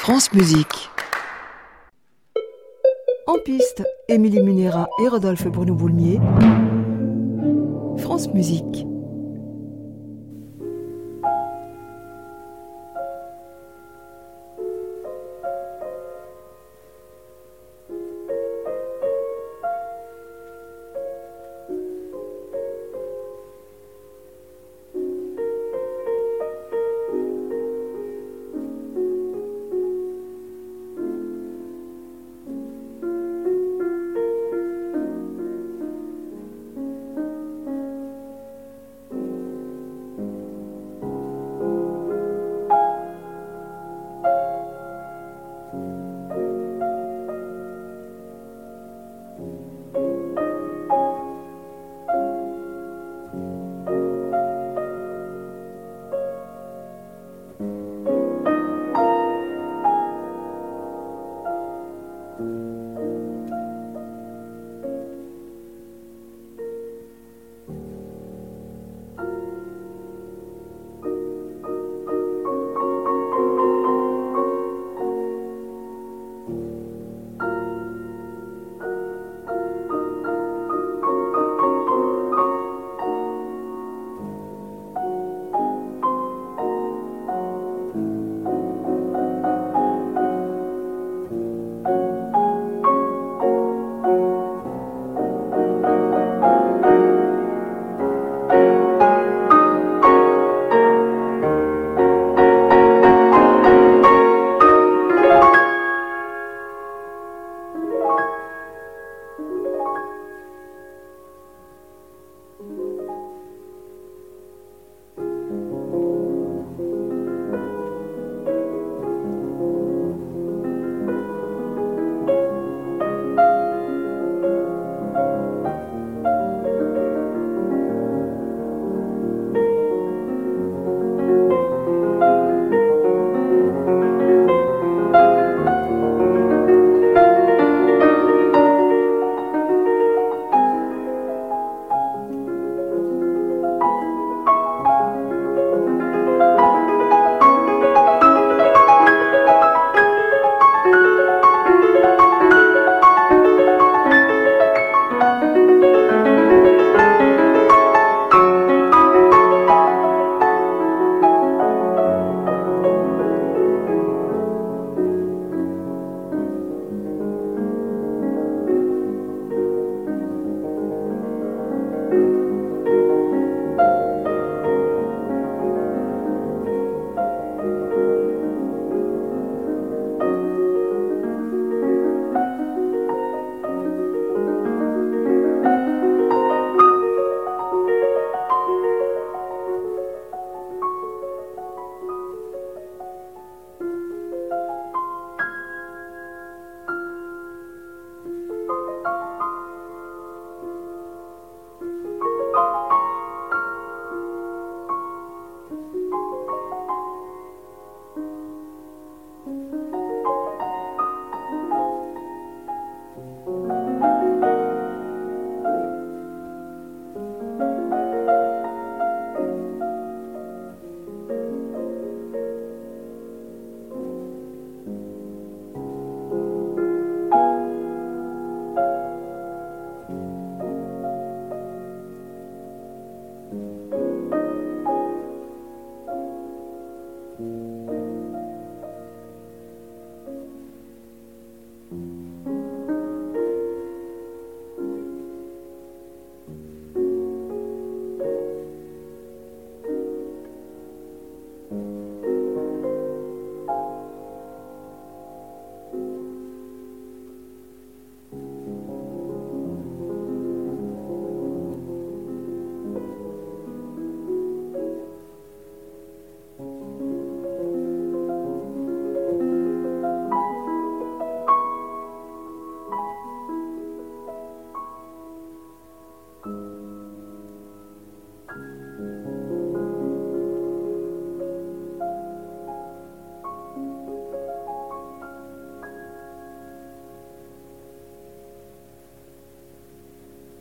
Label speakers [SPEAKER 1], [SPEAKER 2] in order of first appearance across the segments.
[SPEAKER 1] France Musique. En piste, Émilie Munera et Rodolphe Bruno-Boulmier. France Musique.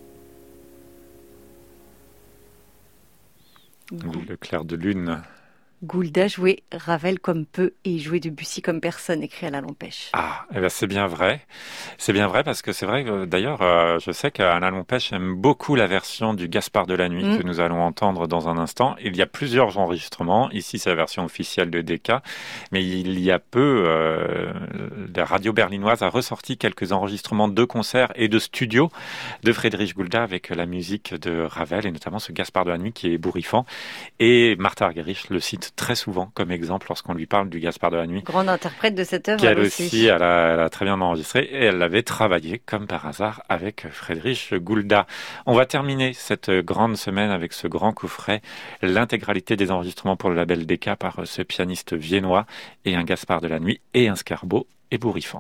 [SPEAKER 2] Le clair de lune Goulda jouait Ravel comme peu et jouait Debussy comme personne, écrit Alain Lampèche.
[SPEAKER 3] Ah, eh ben c'est bien vrai. C'est bien vrai parce que c'est vrai que d'ailleurs, je sais qu'Alain Lompèche aime beaucoup la version du Gaspard de la nuit
[SPEAKER 2] Mm.
[SPEAKER 3] que nous allons entendre dans un instant. Il y a plusieurs enregistrements. Ici, c'est la version officielle de Decca, mais il y a peu, la radio berlinoise a ressorti quelques enregistrements de concerts et de studios de Friedrich Gulda avec la musique de Ravel et notamment ce Gaspard de la nuit qui est ébouriffant. Et Martha Argerich le cite très souvent comme exemple lorsqu'on lui parle du Gaspard de la nuit
[SPEAKER 2] Grande interprète de cette œuvre, elle
[SPEAKER 3] qu'elle aussi,
[SPEAKER 2] aussi.
[SPEAKER 3] elle a très bien enregistré et elle l'avait travaillé comme par hasard avec Friedrich Gulda. On va terminer cette grande semaine avec ce grand coffret, l'intégralité des enregistrements pour le label Decca par ce pianiste viennois et un Gaspard de la nuit et un Scarbo ébouriffant.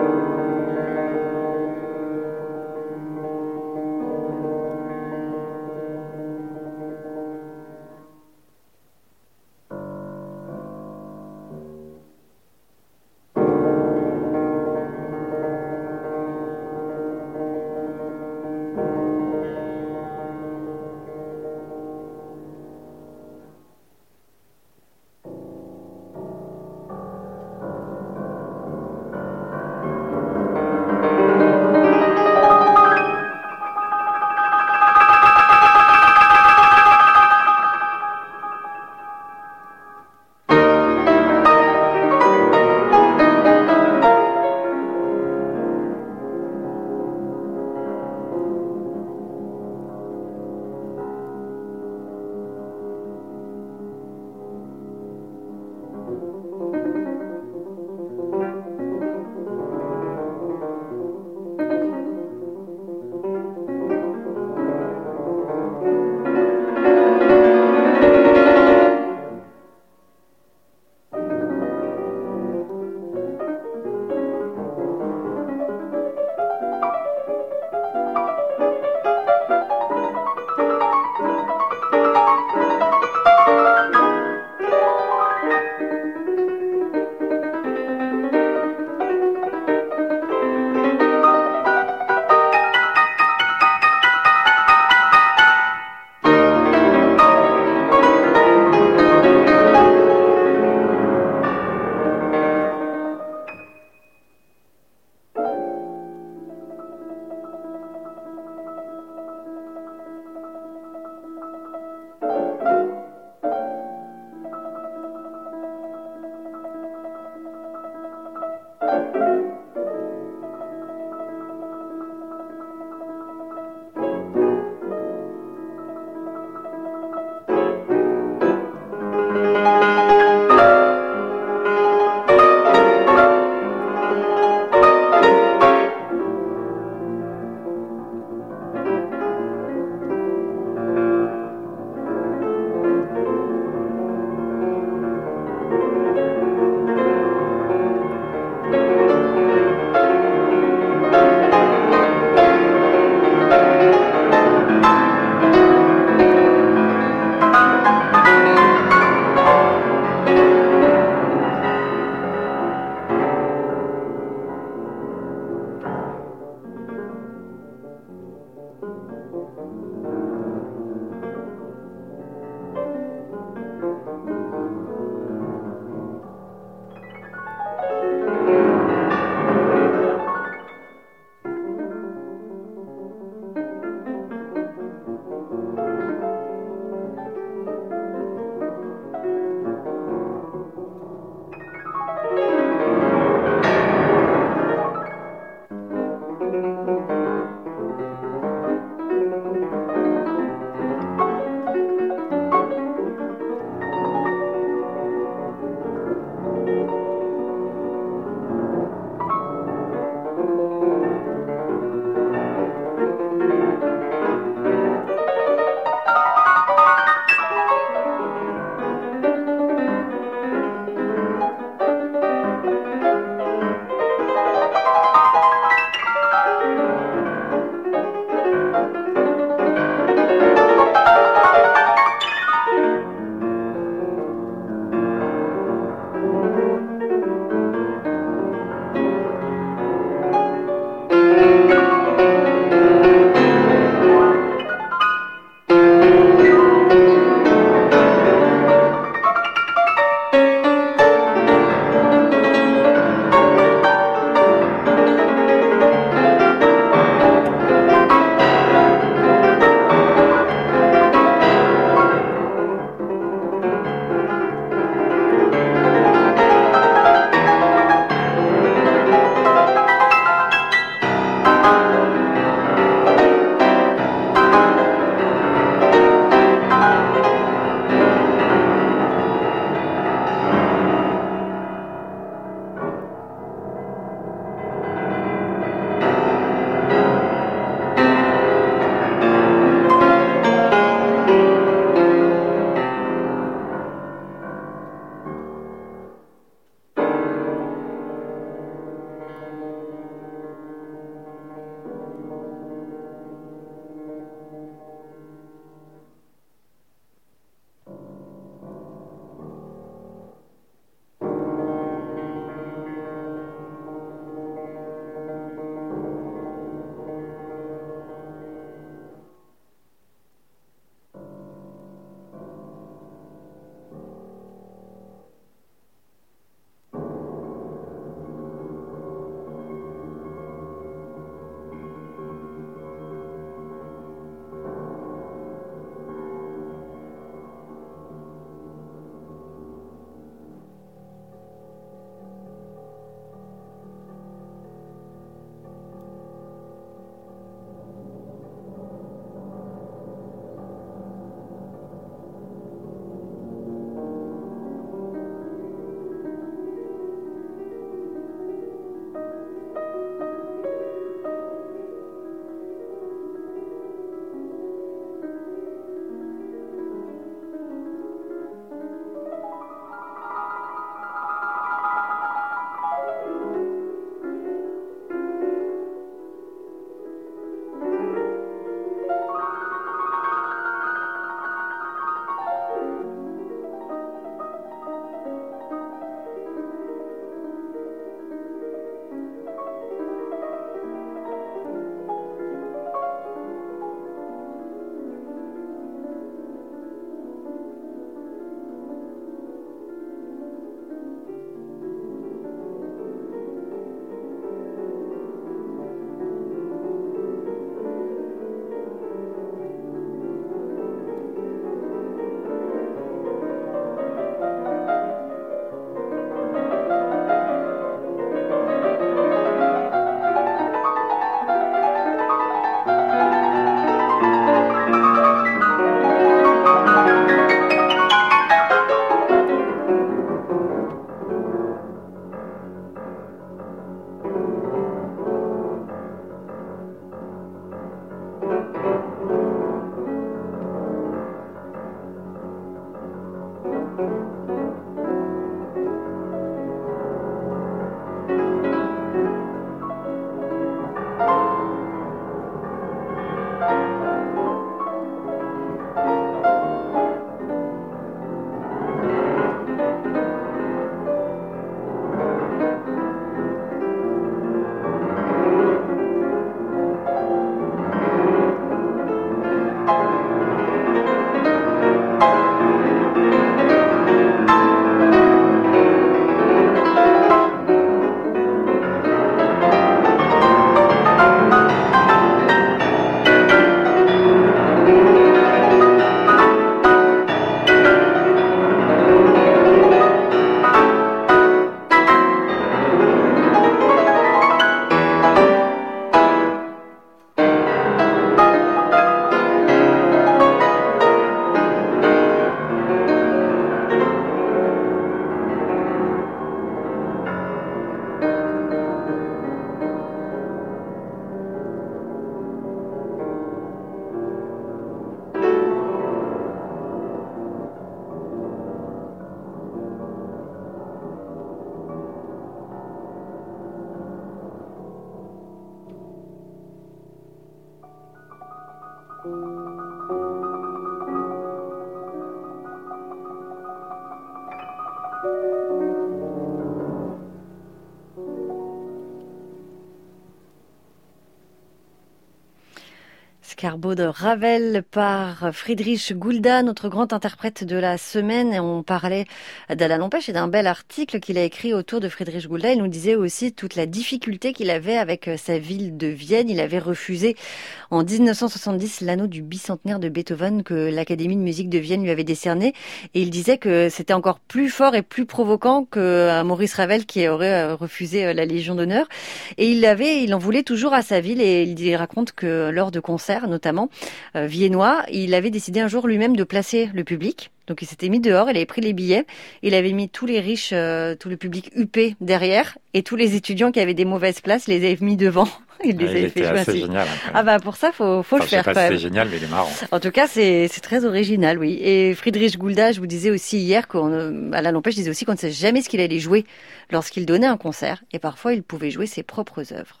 [SPEAKER 2] Carbo de Ravel par Friedrich Gulda, notre grand interprète de la semaine. Et on parlait d'Alain Lempêche et d'un bel article qu'il a écrit autour de Friedrich Gulda. Il nous disait aussi toute la difficulté qu'il avait avec sa ville de Vienne. Il avait refusé en 1970 l'anneau du bicentenaire de Beethoven que l'Académie de musique de Vienne lui avait décerné. Et il disait que c'était encore plus fort et plus provoquant que Maurice Ravel qui aurait refusé la Légion d'honneur. Et il en voulait toujours à sa ville et il raconte que lors de concerts, notamment viennois, il avait décidé un jour lui-même de placer le public. Donc il s'était mis dehors, il avait pris les billets, il avait mis tous les riches, tout le public huppé derrière et tous les étudiants qui avaient des mauvaises places, les avait mis devant. Il les avait fait jouer ainsi.
[SPEAKER 3] Génial.
[SPEAKER 2] Ah bah pour ça, faut le faire quand même.
[SPEAKER 3] C'est génial, mais il est marrant.
[SPEAKER 2] En tout cas, c'est très original, oui. Et Friedrich Gulda, je vous disais aussi hier qu'Alain Lempêche disait aussi qu'on ne sait jamais ce qu'il allait jouer lorsqu'il donnait un concert. Et parfois, il pouvait jouer ses propres œuvres.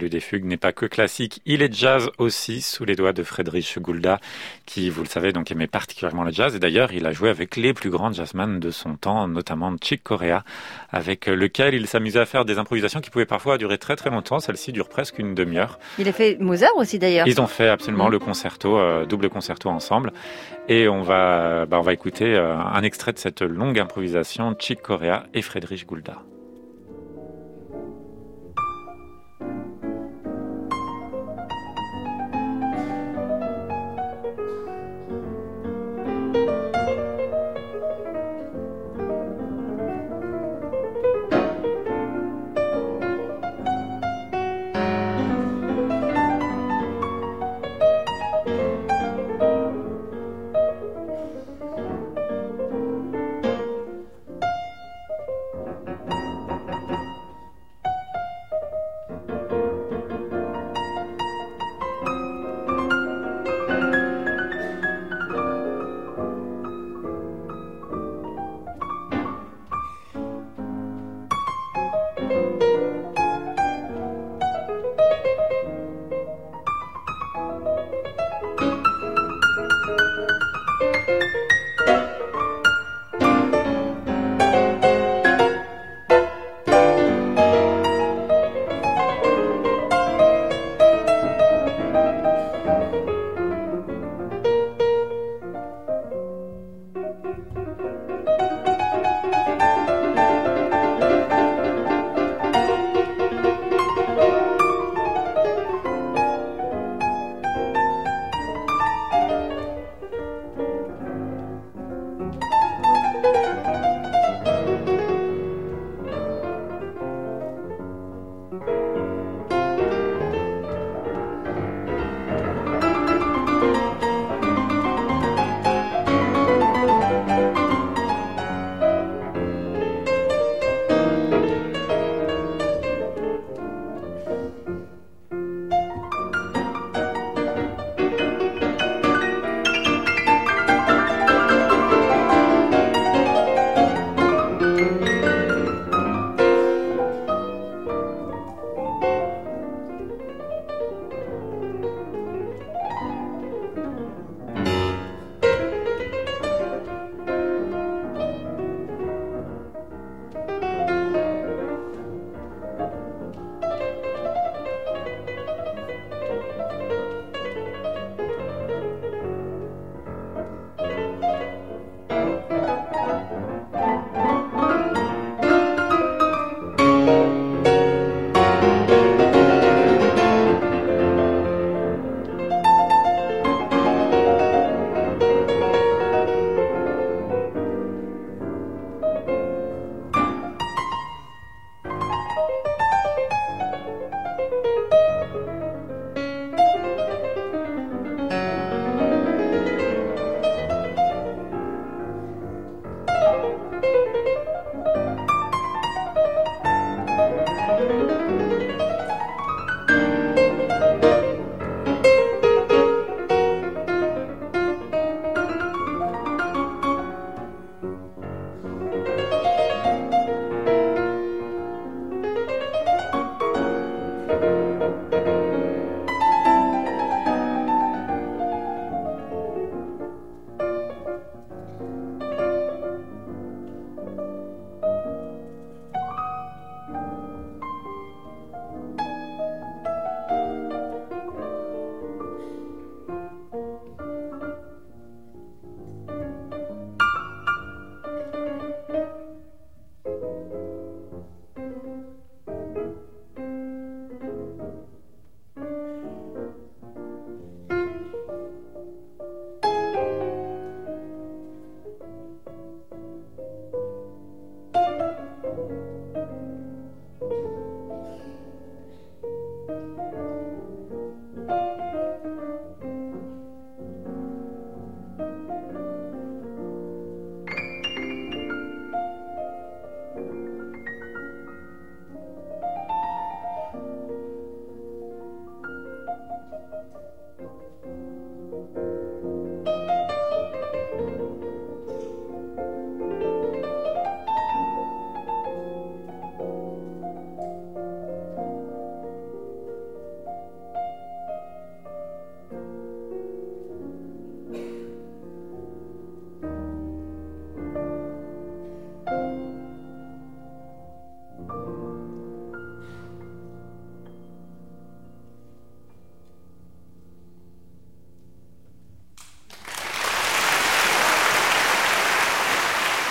[SPEAKER 3] Prélude des Fugues n'est pas que classique, il est jazz aussi, sous les doigts de Friedrich Gulda, qui, vous le savez, donc aimait particulièrement le jazz. Et d'ailleurs, il a joué avec les plus grands jazzmen de son temps, notamment Chick Corea, avec lequel il s'amusait à faire des improvisations qui pouvaient parfois durer très très longtemps. Celle-ci dure presque une demi-heure.
[SPEAKER 2] Il a fait Mozart aussi d'ailleurs.
[SPEAKER 3] Ils ont fait absolument le concerto, double concerto ensemble. Et on va écouter un extrait de cette longue improvisation, Chick Corea et Friedrich Gulda.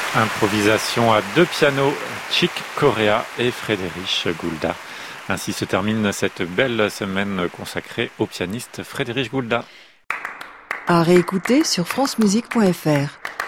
[SPEAKER 3] Improvisation à 2 pianos, Chick Corea et Friedrich Gulda. Ainsi se termine cette belle semaine consacrée au pianiste Friedrich Gulda.
[SPEAKER 1] À réécouter sur francemusique.fr.